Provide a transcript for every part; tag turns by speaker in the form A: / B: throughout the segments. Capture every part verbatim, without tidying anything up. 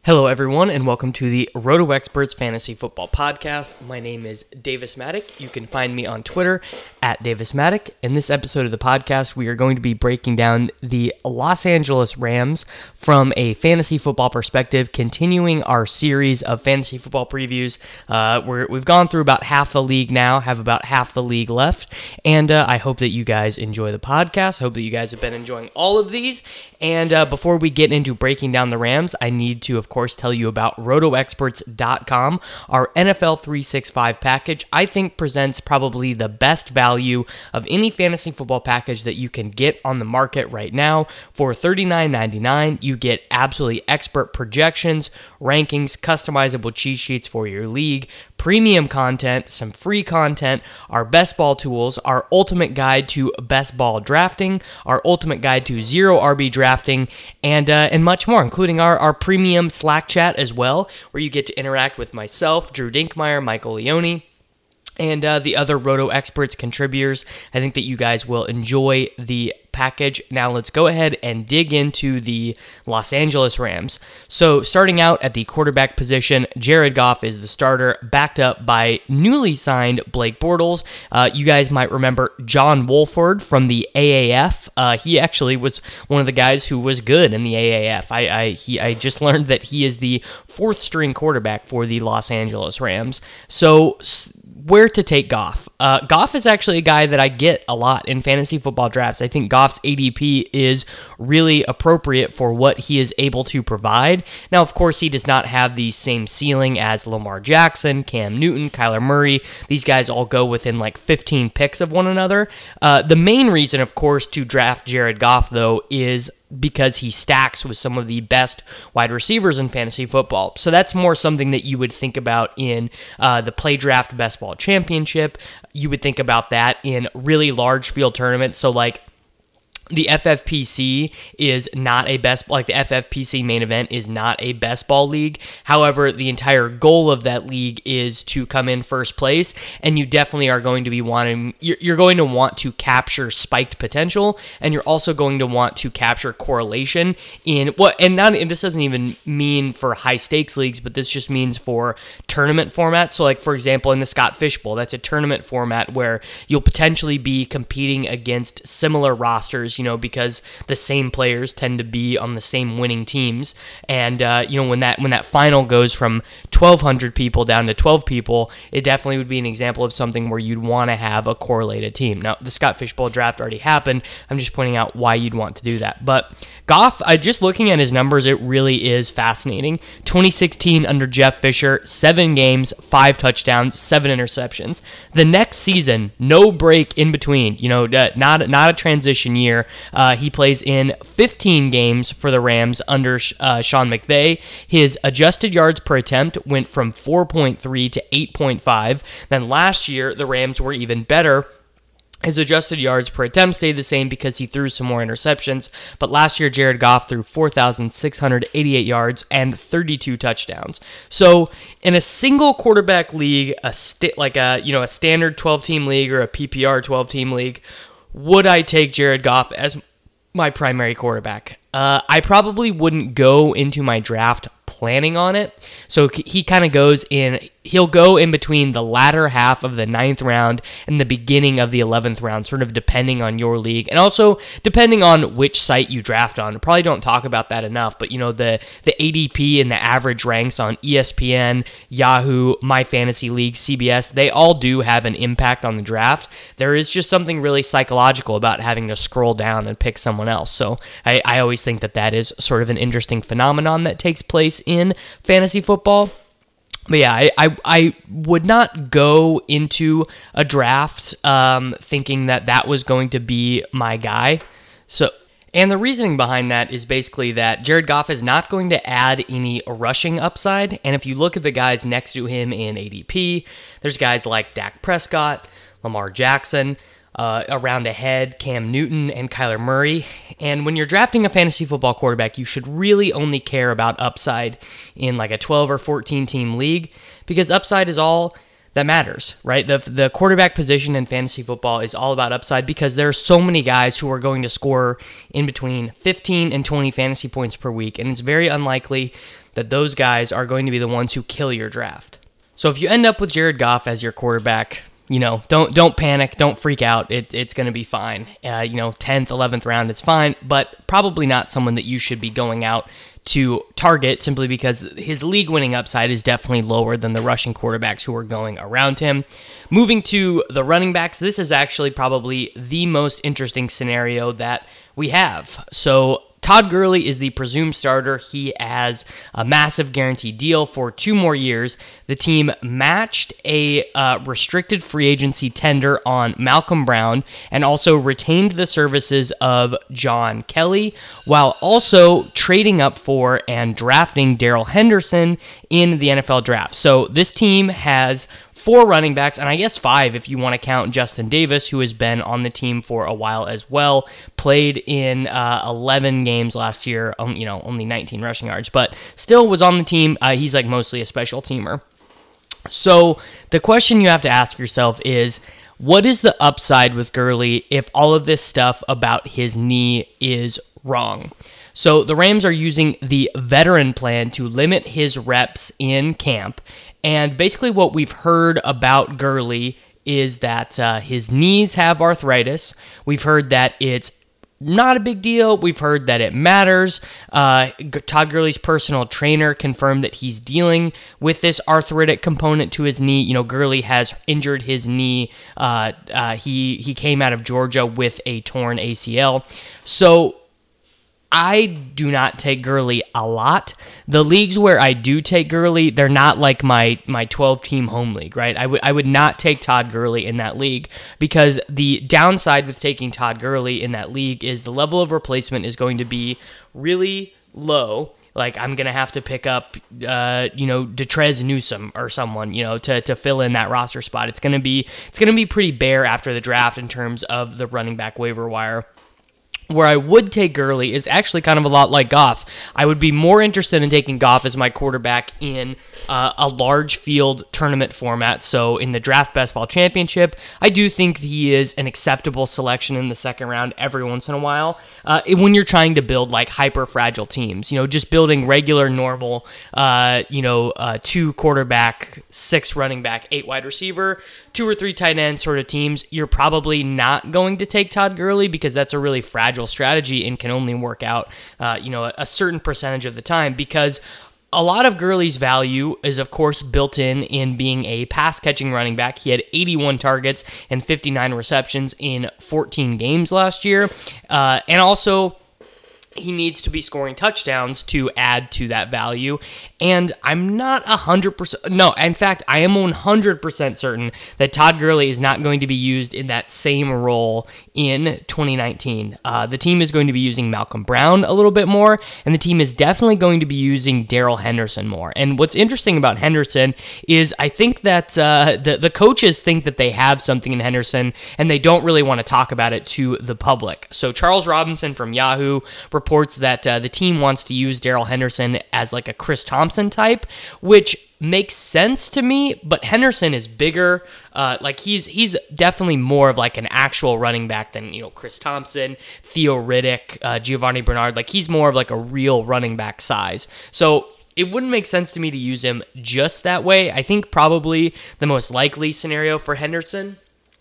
A: Hello, everyone, and welcome to the Roto Experts Fantasy Football Podcast. My name is Davis Maddock. You can find me on Twitter at Davis Maddock. In this episode of the podcast, we are going to be breaking down the Los Angeles Rams from a fantasy football perspective, continuing our series of fantasy football previews. Uh, we're, we've gone through about half the league now, have about half the league left, and uh, I hope that you guys enjoy the podcast. Hope that you guys have been enjoying all of these. And uh, before we get into breaking down the Rams, I need to, of course, tell you about roto experts dot com. Our N F L three sixty-five package, I think, presents probably the best value of any fantasy football package that you can get on the market right now. For thirty-nine ninety-nine, you get absolutely expert projections, rankings, customizable cheat sheets for your league, premium content, some free content, our best ball tools, our ultimate guide to best ball drafting, our ultimate guide to zero R B drafting, and uh, and much more, including our, our premium Slack chat as well, where you get to interact with myself, Drew Dinkmeyer, Michael Leone, and uh, the other Roto Experts contributors. I think that you guys will enjoy the package. Now let's go ahead and dig into the Los Angeles Rams. So starting out at the quarterback position, Jared Goff is the starter, backed up by newly signed Blake Bortles. Uh, you guys might remember John Wolford from the A A F. Uh, he actually was one of the guys who was good in the A A F. I, I, he, I just learned that he is the fourth string quarterback for the Los Angeles Rams. So where to take Goff? Uh, Goff is actually a guy that I get a lot in fantasy football drafts. I think Goff's A D P is really appropriate for what he is able to provide. Now, of course, he does not have the same ceiling as Lamar Jackson, Cam Newton, Kyler Murray. These guys all go within like fifteen picks of one another. Uh, the main reason, of course, to draft Jared Goff, though, is because he stacks with some of the best wide receivers in fantasy football. So that's more something that you would think about in uh, the Play Draft Best Ball Championship. You would think about that in really large field tournaments. So like the F F P C is not a best, like the F F P C main event is not a best ball league. However, the entire goal of that league is to come in first place, and you definitely are going to be wanting, you're, you're going to want to capture spiked potential, and you're also going to want to capture correlation in what, and not, and this doesn't even mean for high stakes leagues, but this just means for tournament format. So like, for example, in the Scott Fish Bowl, that's a tournament format where you'll potentially be competing against similar rosters, you know, because the same players tend to be on the same winning teams. And, uh, you know, when that when that final goes from twelve hundred people down to twelve people, it definitely would be an example of something where you'd want to have a correlated team. Now, the Scott Fish Bowl draft already happened. I'm just pointing out why you'd want to do that. But Goff, I just looking at his numbers, it really is fascinating. twenty sixteen under Jeff Fisher, seven games, five touchdowns, seven interceptions. The next season, no break in between, you know, not, not a transition year. Uh, he plays in fifteen games for the Rams under uh, Sean McVay. His adjusted yards per attempt went from four point three to eight point five. Then last year, the Rams were even better. His adjusted yards per attempt stayed the same because he threw some more interceptions, but last year Jared Goff threw four thousand six hundred eighty-eight yards and thirty-two touchdowns. So in a single quarterback league, a st- like a you know a standard twelve-team league or a P P R twelve-team league, would I take Jared Goff as my primary quarterback? Uh, I probably wouldn't go into my draft planning on it. So he kind of goes in, he'll go in between the latter half of the ninth round and the beginning of the eleventh round, sort of depending on your league. And also depending on which site you draft on. Probably don't talk about that enough, but you know, the, the A D P and the average ranks on E S P N, Yahoo, My Fantasy League, C B S, they all do have an impact on the draft. There is just something really psychological about having to scroll down and pick someone else. So I, I always think that that is sort of an interesting phenomenon that takes place in fantasy football. But yeah, I, I, I would not go into a draft um, thinking that that was going to be my guy. So, and the reasoning behind that is basically that Jared Goff is not going to add any rushing upside. And if you look at the guys next to him in A D P, there's guys like Dak Prescott, Lamar Jackson, Uh, around ahead, Cam Newton and Kyler Murray. And when you're drafting a fantasy football quarterback, you should really only care about upside in like a twelve or fourteen team league, because upside is all that matters, right? The the quarterback position in fantasy football is all about upside because there are so many guys who are going to score in between fifteen and twenty fantasy points per week, and it's very unlikely that those guys are going to be the ones who kill your draft. So if you end up with Jared Goff as your quarterback, you know, don't don't panic, don't freak out. It, it's going to be fine. Uh, you know, tenth, eleventh round, it's fine, but probably not someone that you should be going out to target simply because his league-winning upside is definitely lower than the rushing quarterbacks who are going around him. Moving to the running backs, this is actually probably the most interesting scenario that we have. So Todd Gurley is the presumed starter. He has a massive guaranteed deal for two more years. The team matched a uh, restricted free agency tender on Malcolm Brown and also retained the services of John Kelly while also trading up for and drafting Darrell Henderson in the N F L draft. So this team has four running backs, and I guess five if you want to count Justin Davis, who has been on the team for a while as well, played in uh, eleven games last year, um, you know, only nineteen rushing yards, but still was on the team. Uh, he's like mostly a special teamer. So the question you have to ask yourself is, what is the upside with Gurley if all of this stuff about his knee is wrong? So the Rams are using the veteran plan to limit his reps in camp. And basically what we've heard about Gurley is that uh, his knees have arthritis. We've heard that it's not a big deal. We've heard that it matters. Uh, Todd Gurley's personal trainer confirmed that he's dealing with this arthritic component to his knee. You know, Gurley has injured his knee. Uh, uh, he he came out of Georgia with a torn A C L. So I do not take Gurley a lot. The leagues where I do take Gurley, they're not like my my twelve-team home league, right? I would I would not take Todd Gurley in that league because the downside with taking Todd Gurley in that league is the level of replacement is going to be really low. Like, I'm going to have to pick up, uh, you know, Detrez Newsome or someone, you know, to, to fill in that roster spot. It's going to be it's going to be pretty bare after the draft in terms of the running back waiver wire. Where I would take Gurley is actually kind of a lot like Goff. I would be more interested in taking Goff as my quarterback in uh, a large field tournament format. So in the Draft Best Ball Championship, I do think he is an acceptable selection in the second round every once in a while. Uh, when you're trying to build like hyper fragile teams, you know, just building regular, normal, uh, you know, uh, two quarterback, six running back, eight wide receiver, two or three tight end sort of teams, you're probably not going to take Todd Gurley because that's a really fragile strategy and can only work out, uh, you know, a, a certain percentage of the time because a lot of Gurley's value is, of course, built in in being a pass-catching running back. He had eighty-one targets and fifty-nine receptions in fourteen games last year, uh, and also he needs to be scoring touchdowns to add to that value. And I'm not one hundred percent... No, in fact, I am one hundred percent certain that Todd Gurley is not going to be used in that same role in twenty nineteen. Uh, the team is going to be using Malcolm Brown a little bit more, and the team is definitely going to be using Darrell Henderson more. And what's interesting about Henderson is I think that uh, the, the coaches think that they have something in Henderson, and they don't really want to talk about it to the public. So Charles Robinson from Yahoo reports that uh, the team wants to use Darrell Henderson as like a Chris Thompson type, which makes sense to me, but Henderson is bigger. Uh, like he's he's definitely more of like an actual running back than, you know, Chris Thompson, Theo Riddick, uh, Giovanni Bernard. Like he's more of like a real running back size. So it wouldn't make sense to me to use him just that way. I think probably the most likely scenario for Henderson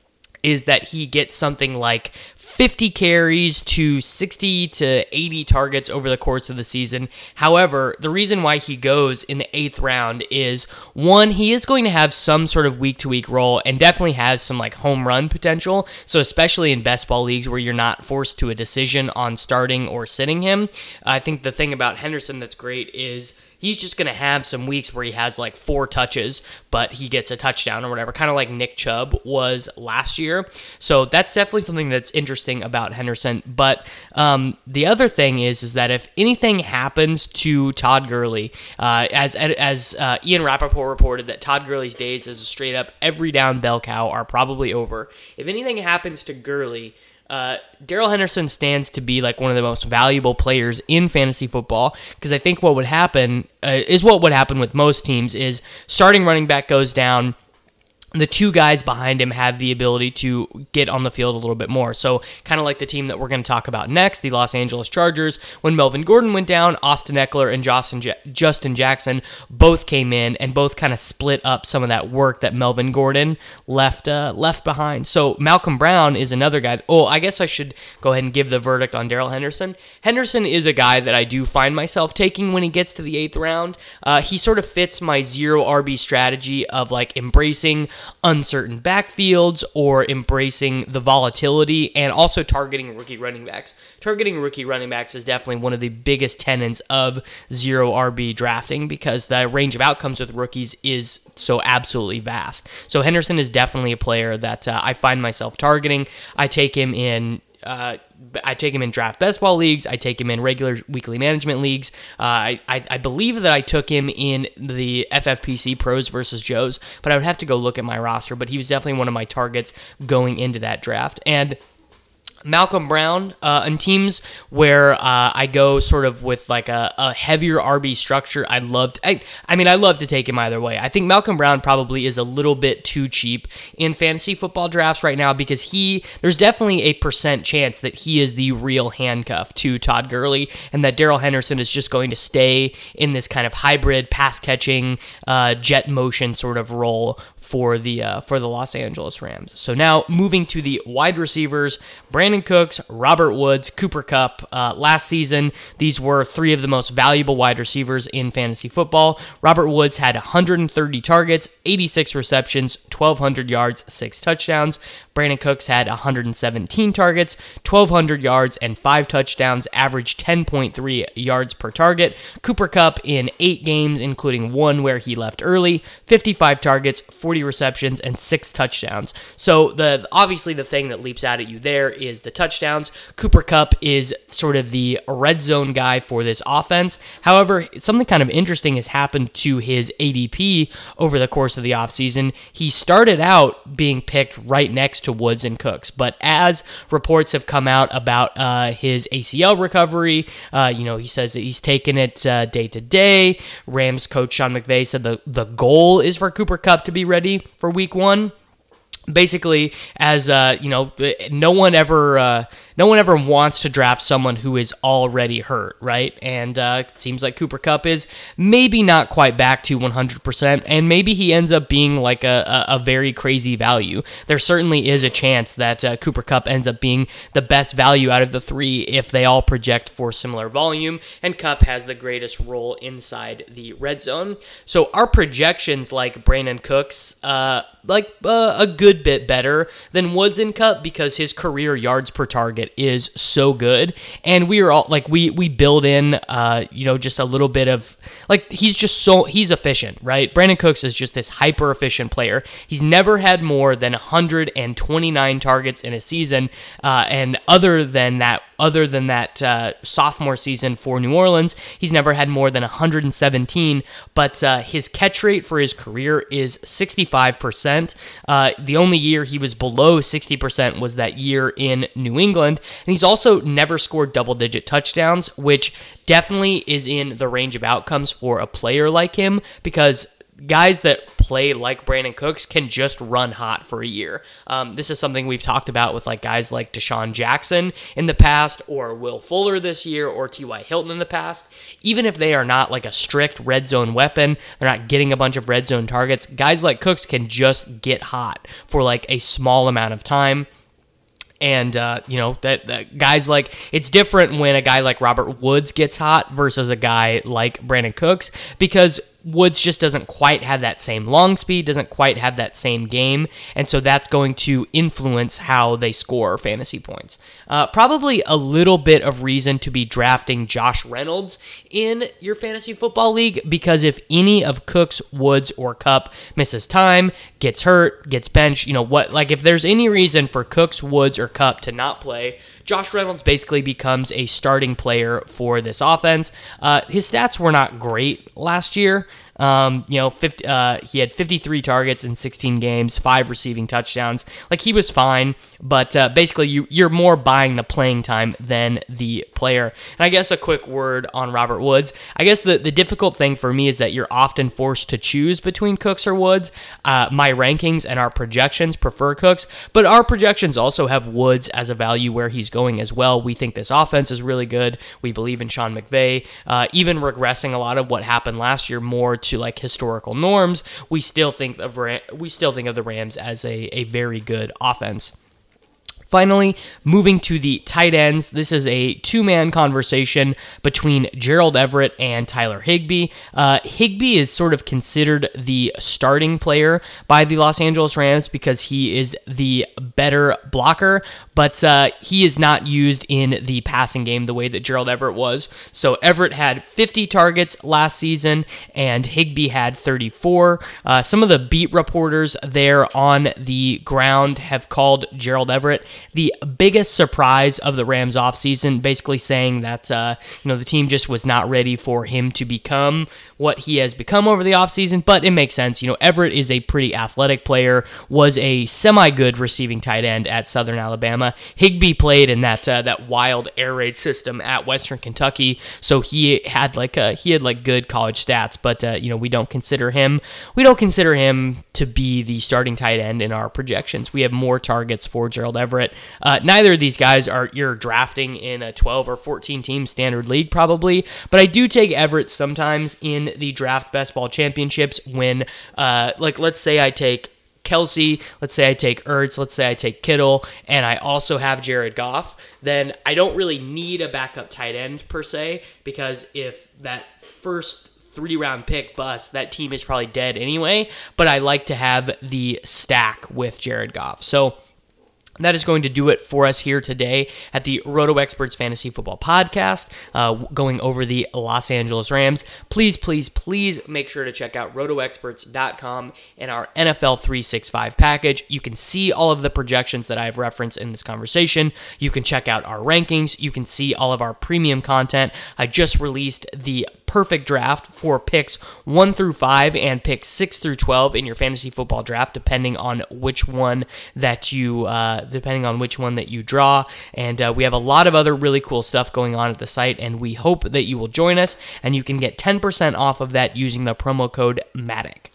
A: is that he gets something like fifty carries to sixty to eighty targets over the course of the season. However, the reason why he goes in the eighth round is, one, he is going to have some sort of week-to-week role and definitely has some like home run potential. So especially in best ball leagues where you're not forced to a decision on starting or sitting him, I think the thing about Henderson that's great is he's just going to have some weeks where he has like four touches, but he gets a touchdown or whatever, kind of like Nick Chubb was last year. So that's definitely something that's interesting about Henderson. But um, the other thing is, is that if anything happens to Todd Gurley, uh, as as uh, Ian Rappaport reported that Todd Gurley's days as a straight up every down bell cow are probably over. If anything happens to Gurley, Uh, Darrell Henderson stands to be like one of the most valuable players in fantasy football because I think what would happen uh, is what would happen with most teams is starting running back goes down, the two guys behind him have the ability to get on the field a little bit more. So kind of like the team that we're going to talk about next, the Los Angeles Chargers. When Melvin Gordon went down, Austin Eckler and Justin Jackson both came in and both kind of split up some of that work that Melvin Gordon left uh, left behind. So Malcolm Brown is another guy. Oh, I guess I should go ahead and give the verdict on Darrell Henderson. Henderson is a guy that I do find myself taking when he gets to the eighth round. Uh, he sort of fits my zero R B strategy of like embracing uncertain backfields or embracing the volatility and also targeting rookie running backs. Targeting rookie running backs is definitely one of the biggest tenets of zero R B drafting because the range of outcomes with rookies is so absolutely vast. So Henderson is definitely a player that uh, I find myself targeting. I take him in Uh, I take him in draft best ball leagues. I take him in regular weekly management leagues. Uh, I, I, I believe that I took him in the F F P C Pros versus Joes, but I would have to go look at my roster. But he was definitely one of my targets going into that draft. And Malcolm Brown, uh, in teams where uh, I go sort of with like a, a heavier R B structure, I love. I, I mean, I love to take him either way. I think Malcolm Brown probably is a little bit too cheap in fantasy football drafts right now because he, there's definitely a percent chance that he is the real handcuff to Todd Gurley, and that Darrell Henderson is just going to stay in this kind of hybrid pass catching, uh, jet motion sort of role for the uh, for the Los Angeles Rams. So now moving to the wide receivers, Brandon Cooks, Robert Woods, Cooper Kupp. Uh, last season, these were three of the most valuable wide receivers in fantasy football. Robert Woods had one hundred thirty targets, eighty-six receptions, twelve hundred yards, six touchdowns. Brandon Cooks had one hundred seventeen targets, twelve hundred yards, and five touchdowns, averaged ten point three yards per target. Cooper Kupp in eight games, including one where he left early, fifty-five targets, forty receptions, and six touchdowns. So the obviously the thing that leaps out at you there is the touchdowns. Cooper Kupp is sort of the red zone guy for this offense. However, something kind of interesting has happened to his A D P over the course of the offseason. He started out being picked right next to Woods and Cooks, but as reports have come out about uh, his A C L recovery, uh, you know, he says that he's taking it uh, day to day. Rams coach Sean McVay said the, the goal is for Cooper Kupp to be ready for week one. Basically, as uh, you know, no one ever, uh, no one ever wants to draft someone who is already hurt, right? And uh, it seems like Cooper Kupp is maybe not quite back to one hundred percent, and maybe he ends up being like a, a, a very crazy value. There certainly is a chance that uh, Cooper Kupp ends up being the best value out of the three if they all project for similar volume, and Kupp has the greatest role inside the red zone. So our projections, like Brandon Cooks, uh, like uh, a good bit better than Woods and Kupp because his career yards per target is so good, and we are all like we we build in uh you know just a little bit of like he's just so he's efficient, right? Brandon Cooks is just this hyper efficient player. He's never had more than one hundred twenty-nine targets in a season, uh, and other than that. Other than that uh, sophomore season for New Orleans, he's never had more than one hundred seventeen, but uh, his catch rate for his career is sixty-five percent. Uh, the only year he was below sixty percent was that year in New England, and he's also never scored double-digit touchdowns, which definitely is in the range of outcomes for a player like him, because guys that play like Brandon Cooks can just run hot for a year. Um, this is something we've talked about with like guys like Deshaun Jackson in the past, or Will Fuller this year, or T Y Hilton in the past. Even if they are not like a strict red zone weapon, they're not getting a bunch of red zone targets, guys like Cooks can just get hot for like a small amount of time. And, uh, you know, that, that guys like, it's different when a guy like Robert Woods gets hot versus a guy like Brandon Cooks, because Woods just doesn't quite have that same long speed, doesn't quite have that same game, and so that's going to influence how they score fantasy points. Uh, probably a little bit of reason to be drafting Josh Reynolds in your fantasy football league, because if any of Cooks, Woods, or Kupp misses time, gets hurt, gets benched, you know what? Like if there's any reason for Cooks, Woods, or Kupp to not play, Josh Reynolds basically becomes a starting player for this offense. Uh, his stats were not great last year. Um, you know, fifty, uh, he had fifty-three targets in sixteen games, five receiving touchdowns. Like, he was fine, but uh, basically you, you're more buying the playing time than the player. And I guess a quick word on Robert Woods. I guess the, the difficult thing for me is that you're often forced to choose between Cooks or Woods. Uh, my rankings and our projections prefer Cooks, but our projections also have Woods as a value where he's going as well. We think this offense is really good. We believe in Sean McVay. Uh, even regressing a lot of what happened last year more to like historical norms, we still think of Ram- we still think of the Rams as a, a very good offense. Finally, moving to the tight ends, this is a two-man conversation between Gerald Everett and Tyler Higbee. Uh, Higbee is sort of considered the starting player by the Los Angeles Rams because he is the better blocker, but uh, he is not used in the passing game the way that Gerald Everett was. So Everett had fifty targets last season, and Higbee had thirty-four. Uh, some of the beat reporters there on the ground have called Gerald Everett the biggest surprise of the Rams offseason, basically saying that uh, you know the team just was not ready for him to become what he has become over the offseason, but it makes sense. You know, Everett is a pretty athletic player, was a semi-good receiving tight end at Southern Alabama. Higbee played in that uh, that wild air raid system at Western Kentucky, so he had like a, he had like good college stats, but uh, you know we don't consider him we don't consider him to be the starting tight end in our projections. We have more targets for Gerald Everett. Uh, neither of these guys are you're drafting in a twelve or fourteen team standard league probably, but I do take Everett sometimes in the draft best ball championships when, uh, like, let's say I take Kelsey, let's say I take Ertz, let's say I take Kittle, and I also have Jared Goff, then I don't really need a backup tight end per se, because if that first three-round pick busts, that team is probably dead anyway, but I like to have the stack with Jared Goff. So that is going to do it for us here today at the Roto Experts Fantasy Football Podcast, uh, going over the Los Angeles Rams. Please, please, please make sure to check out roto experts dot com and our N F L three sixty-five package. You can see all of the projections that I've referenced in this conversation. You can check out our rankings. You can see all of our premium content. I just released the perfect draft for picks one through five and picks six through twelve in your fantasy football draft, depending on which one that you uh, depending on which one that you draw. And uh, we have a lot of other really cool stuff going on at the site, and we hope that you will join us, and you can get ten percent off of that using the promo code MATTIC.